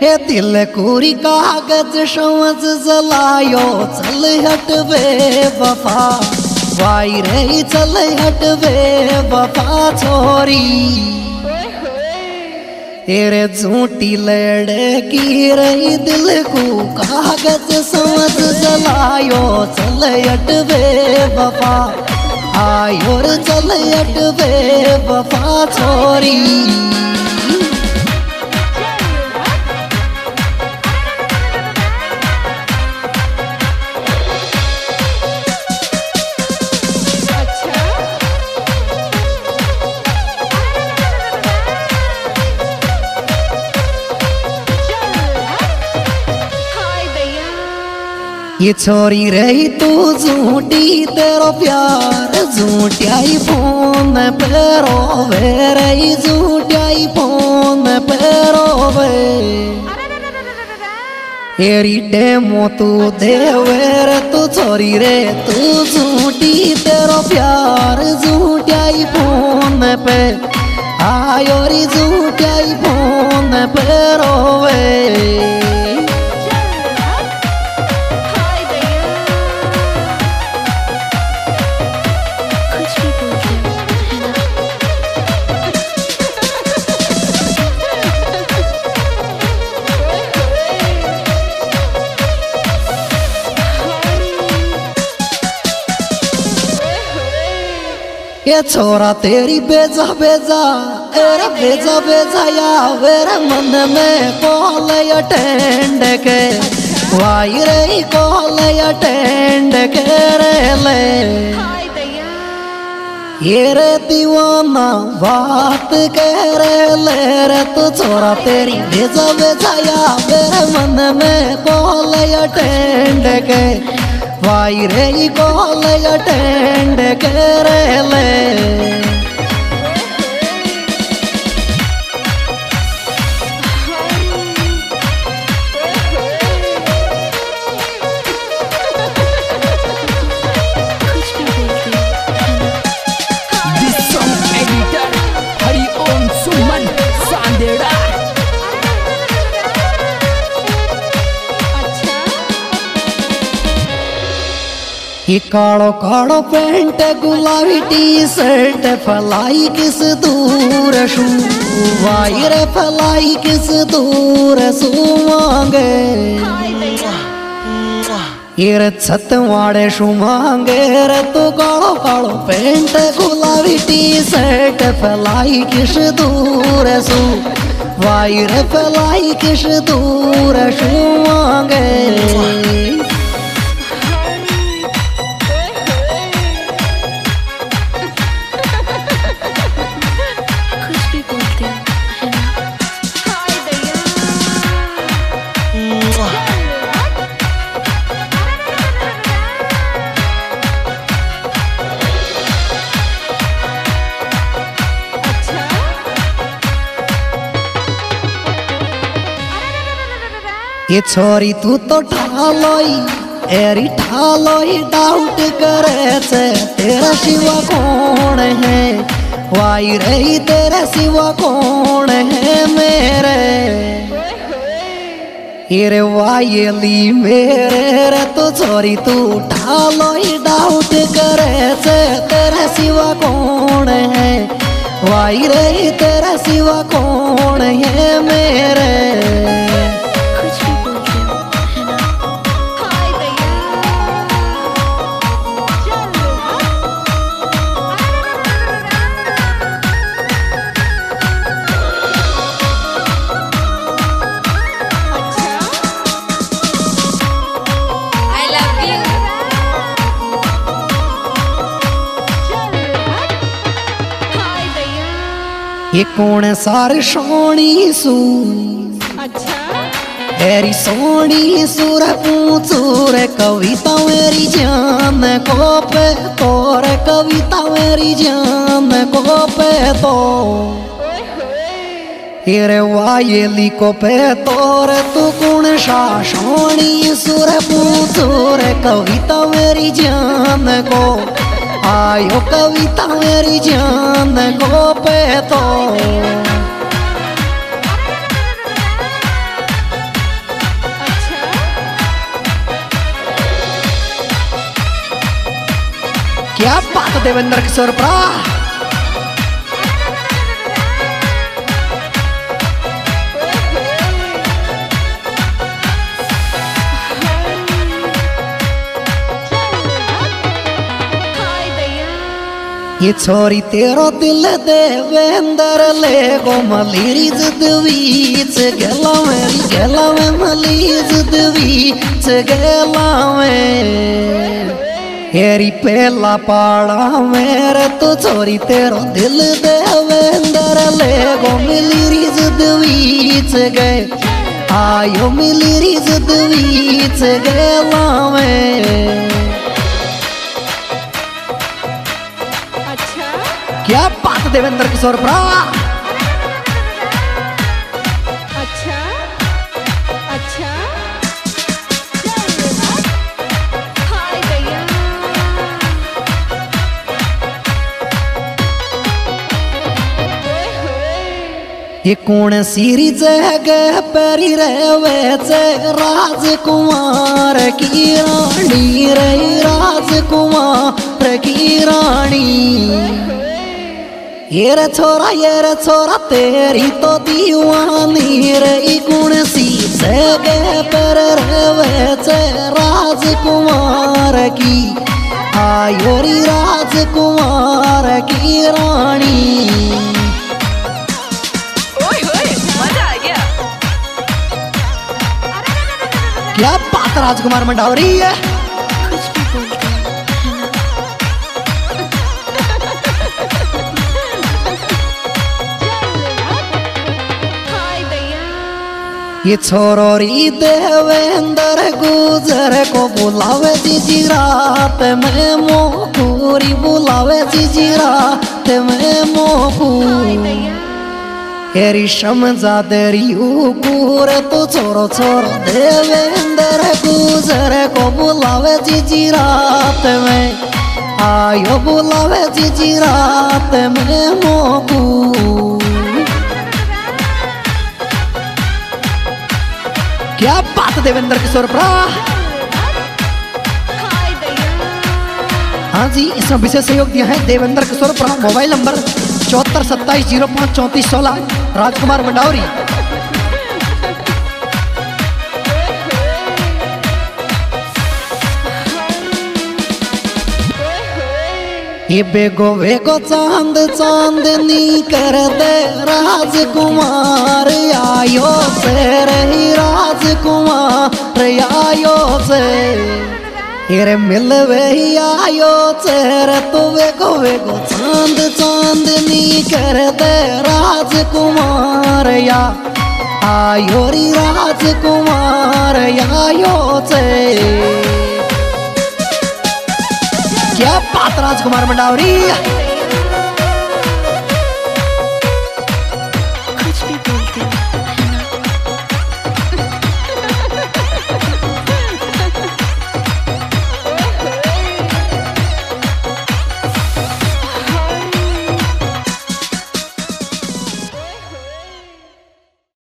ए दिल कोरी कागज समझ जलायो चल हट बे वफा वाई रे चल हट बे वफा छोरी तेरे झूठी लड़की रही दिल को कागज समझ जलायो चल हट बे वफा आयो रे चल हट बे वफा छोरी ये छोरी रही तू झूठी तेरो प्यार झूठियाई फोन पे रोवे रही झूठियाई फोन पे रोवे तेरी डेमो तू देवे रे तू छोरी रे तू झूठी तेरो प्यार झूठियाई फोन पे आयो री झूठियाई फोन पे रोवे ये छोरा तेरी बेजा बेजा अरे बेजा बेजा या वेरे मन में कॉल अटेंड के वाई रे कॉल अटेंड के रे ले ये रे दीवाना बात कह रे ले रे तो छोरा तेरी बेजा बेजा या वेरे मन में कॉल अटेंड के वाई रे कॉल अटेंड करे ले ये कालो कालो पेंट गुलाबी टी शर्ट फलाई किस दूर शू वाई रे फलाई किस दूर सू मांगे ये रे छत वाड़े शू मांगे रे तो कालो कालो पेंट गुलाबी टी शर्ट फलाई किस दूर सू वाई रे फलाई किस दूर शू मांगे ये छोरी तू तो ठालोई एरी ठालोई डाउट करे से तेरा सिवा कौन है वाई रही तेरा सिवा कौन है मेरे ये वायली मेरे रे तो छोरी तू ठालोई डाउट करे से तेरा सिवा कौन है वाई रही तेरा सिवा कौन है मेरे ये कौन सार सोनी सू तेरी सोनी सुर पूछूर कविता मेरी जान को पे तोर कविता मेरी जान को पे तो ये वायली को पे तोर तू कौन सा सोनी सुर पूछूर कविता मेरी जान को आयो कविता मेरी जान को पे तो क्या बात देवेंद्र किशोर प्रा। ये छोरी तेरो दिल देवेंद्र ले गो मलीरी जुदवीच गेला में मलीरी जुदवीच गेला में हेरी पहला पाड़ा मेरे तो छोरी तेरो दिल देवेंद्र ले गो मलीरी जुदवीच गए आयो मलीरी जुदवीच गेला में। क्या बात देवेंद्र किशोर प्रा। अच्छा अच्छा हाय दैया ये कौन सीरी जगह परी रहे राजकुमार की रानी रही राजकुमार की रानी। ये रे छोरा तेरी तो दीवानी रे कौन सी जगह पर रहे राजकुमार की आयोरी राजकुमार की रानी। मजा आ गया। क्या बात राजकुमार मंडावरी है। ये छोरोरी देवेंद्र गुजर को बुलावे जीजी रात में मोकूरी बुलावे जीजी रात में मोकूर हेरी समझादेरी उकूर तो छोरो देवेंद्र गुजर को बुलावे जीजी रात में आयो बुलावे जीजी रात में मोकूर। क्या बात देवेंद्र किशोर प्रा। हाँ जी इसमें विशेष सहयोग दिया है देवेंद्र किशोर प्रा। Mobile number 7427053416 Rajkumar Mandawari. ये बेगो बेगो चांद चांदनी कर दे राजकुमार आयो से रही राजकुमार आयो से हेरे मिलवे ही आयो से तो बेगो बेगो चांद चांदनी कर दे राजकुमार या आयो री राजकुमार आयो से। क्या बात राजकुमार मंडावरी।